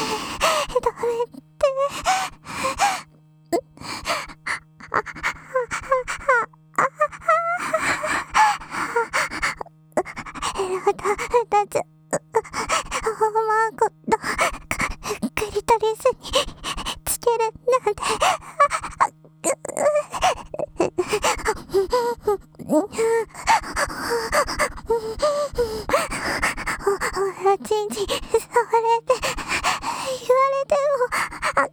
クリトリスにつけるなんておちんちん触れて言われても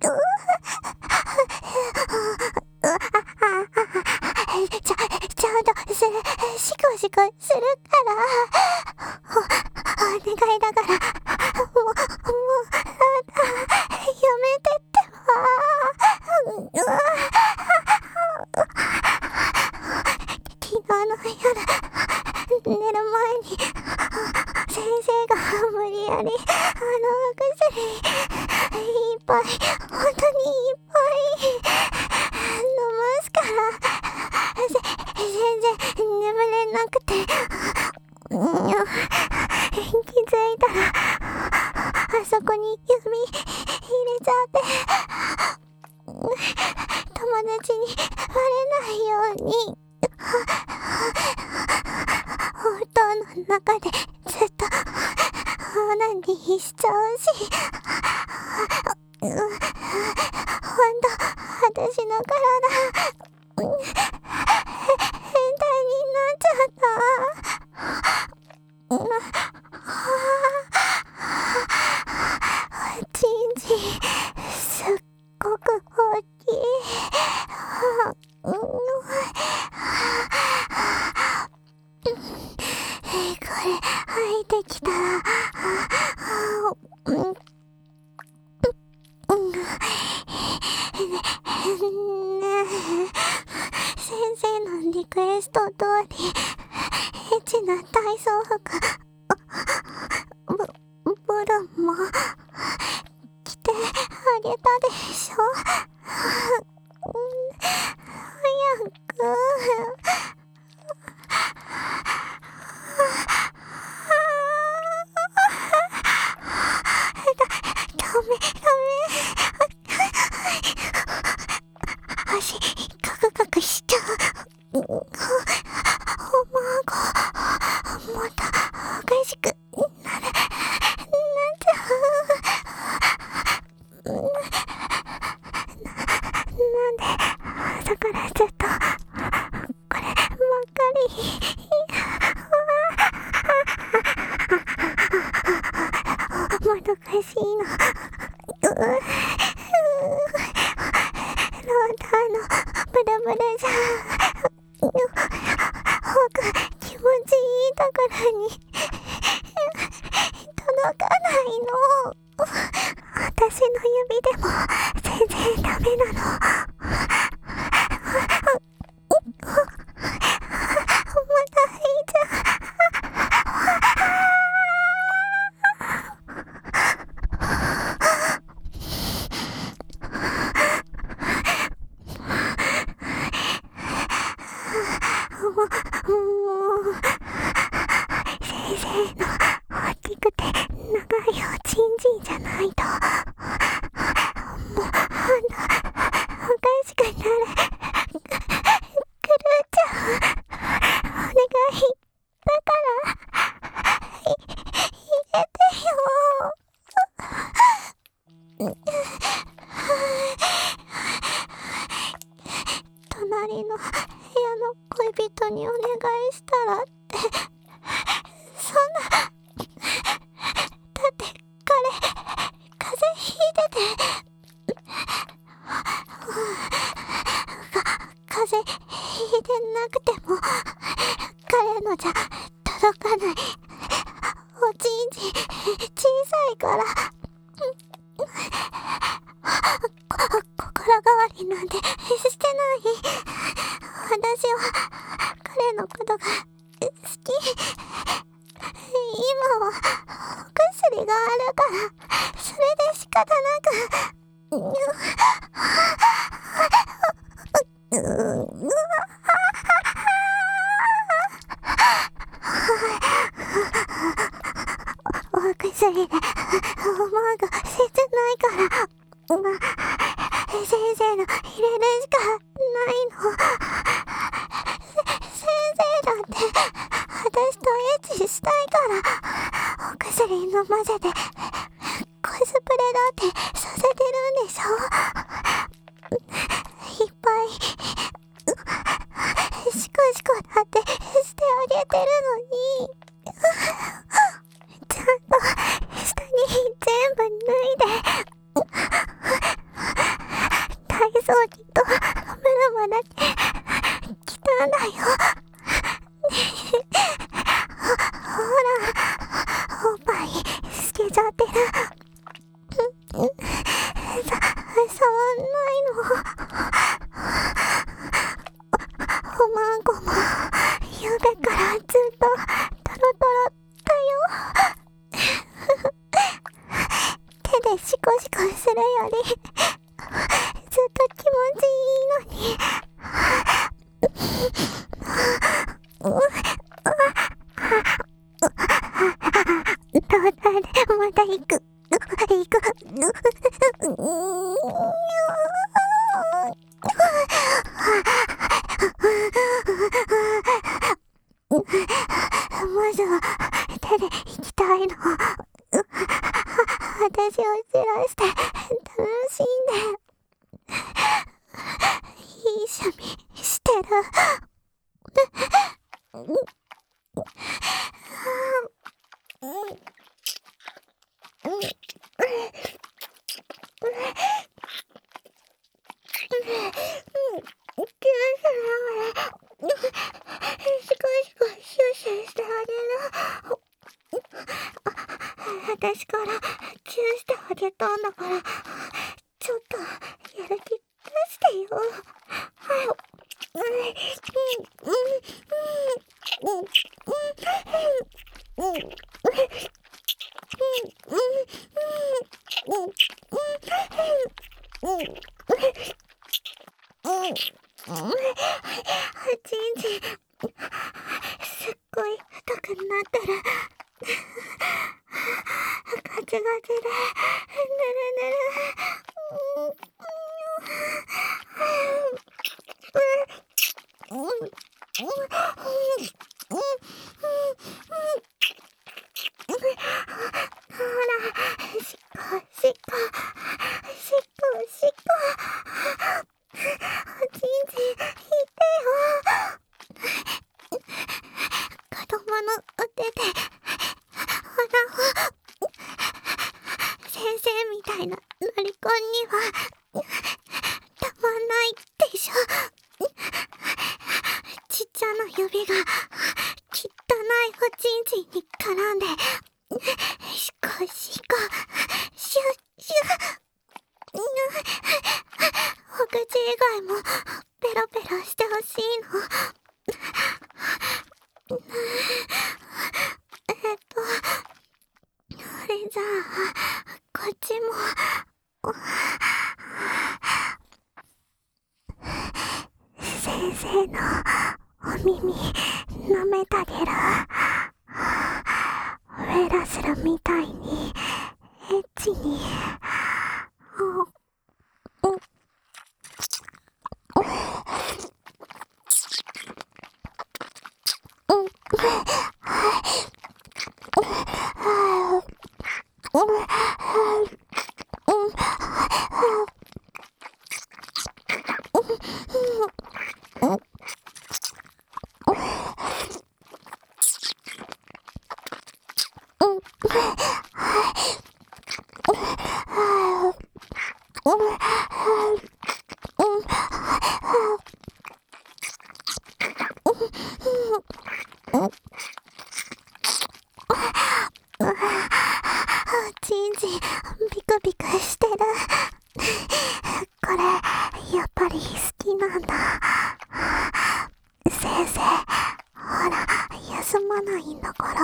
ちゃんとシコシコするからお願いだからもうやめてってば。昨日の夜寝る前に先生が無理やりお薬いっぱい本当にいっぱい飲ますから全然眠れなくて気づいたらあそこに指入れちゃって友達にバレないようにお布団の中でずっとオナニーしちゃうしほんと私の体変態になっちゃったおちんちんすっごく大きいこれ入ってきたら先生のリクエスト通りエッチな体操服ブルも着てあげたでしょ。早くダメ足カクカクしちゃう。おまごもっとおかしくなっちゃう。なんで朝からずっとこればっかりもどかしいの。ローターのブルブルじゃ気持ちいいところに届かないの。私の指でも全然ダメなの。またいいじゃん。先生の大きくて長いおちんちんじゃないともうおかしくなる。狂っちゃう。お願いだから入れてよ。隣の部屋の恋人にお願いしたらってそんなだって彼風邪ひいてて風邪ひいてなくても彼のじゃ届かない。おちんちん小さいから心変わりなんてしてない。私は彼のことが好き。今はお薬があるからそれで仕方なくお薬でおまが切ないから、先生の入れるしかないの。先生だって私とエッチしたいからお薬飲ませてコスプレだってさせてるんでしょ。いっぱいシコシコだってしてあげてるのにちゃんと下に全部脱いで体操着とブルマだけ着たんだよ。ほらおっぱい透けちゃってる。触んないの。おまんこもゆうべからずっとトロトロだよ。手でシコシコするよりずっと気持ちいいのに。トータルまた行く。まずは手で行きたいの。私を知らして楽しんでいい趣味してる。私からチューしてあげたんだからちょっとやる気出してよ。ちんちんすっごい太くなってる。ガチガチでぬるぬる。ほらしっこしっこしっこしっこ。おちんちん引いてよ。子供のお手でほら先生みたいなロリコンにはたまんないでしょ。ちっちゃな指が汚いおちんちんに絡んでシコシコシュッシュッ。お口以外もペロペロしてほしいの。それじゃあこっちも先生のお耳舐めてあげる。ウェラするみたいにエッチに。ちんちんビクビクしてる。これやっぱり好きなんだ。先生ほら休まないんだから。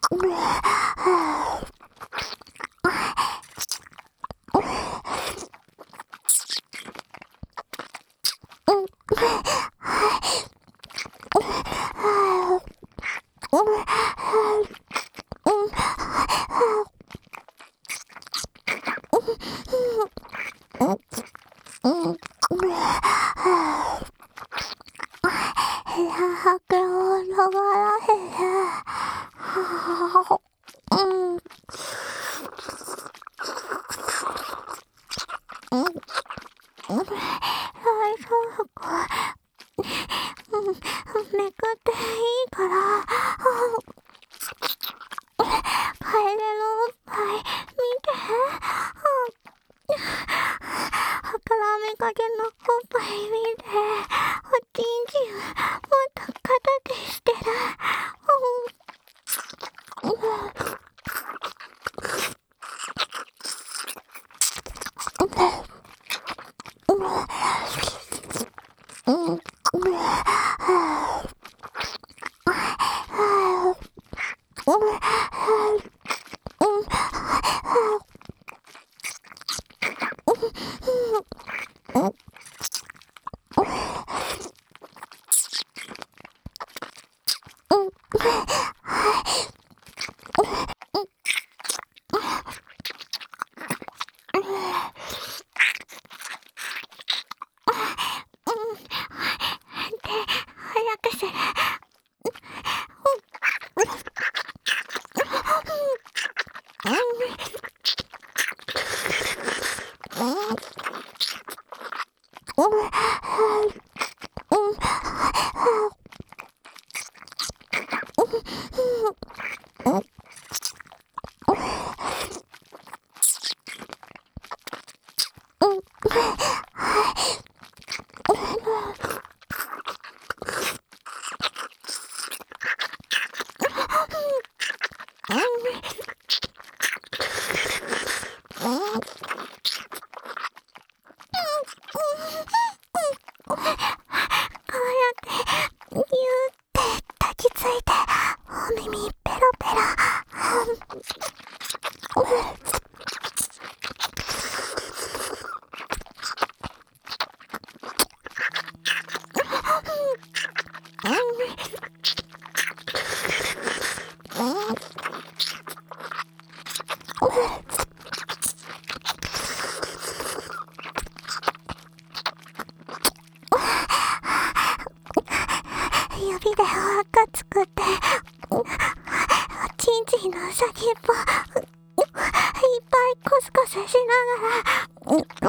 めくっていいから、カエルのおっぱい見て。膨らみかけのおっぱい見て。おちんちんもっと硬くしてる。早くする。ぎゅーって抱きついて、お耳ペロペロ。指で輪っか作って、おちんちんの先っぽいっぱいコスコスしながら、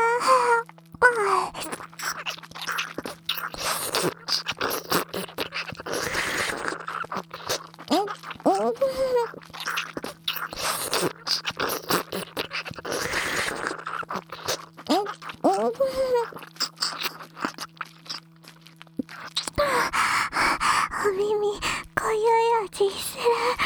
お耳こゆい味する。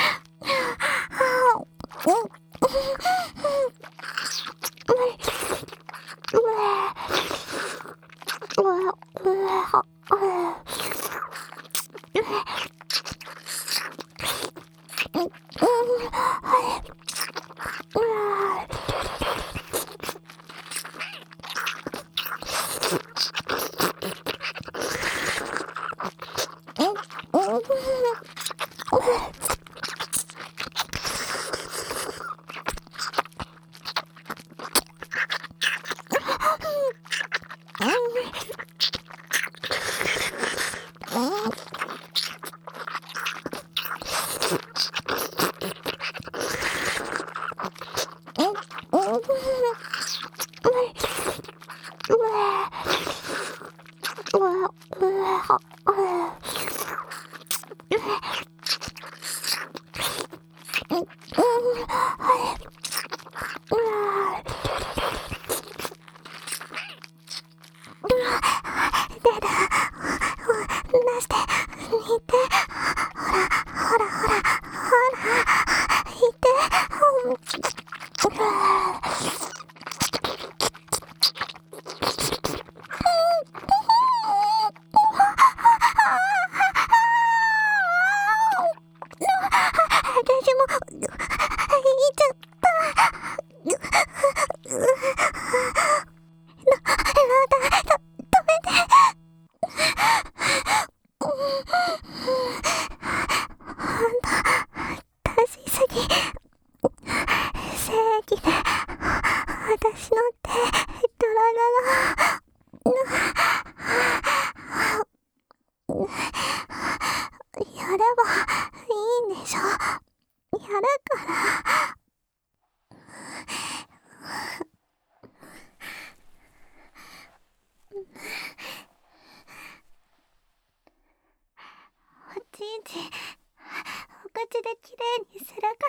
出して、見て、ほら、ほら、ほら、ほら、見て、大丈次、正義で、私の手、ドロドロ。やればいいんでしょ。やるから。おちんちん、お口できれいにするから。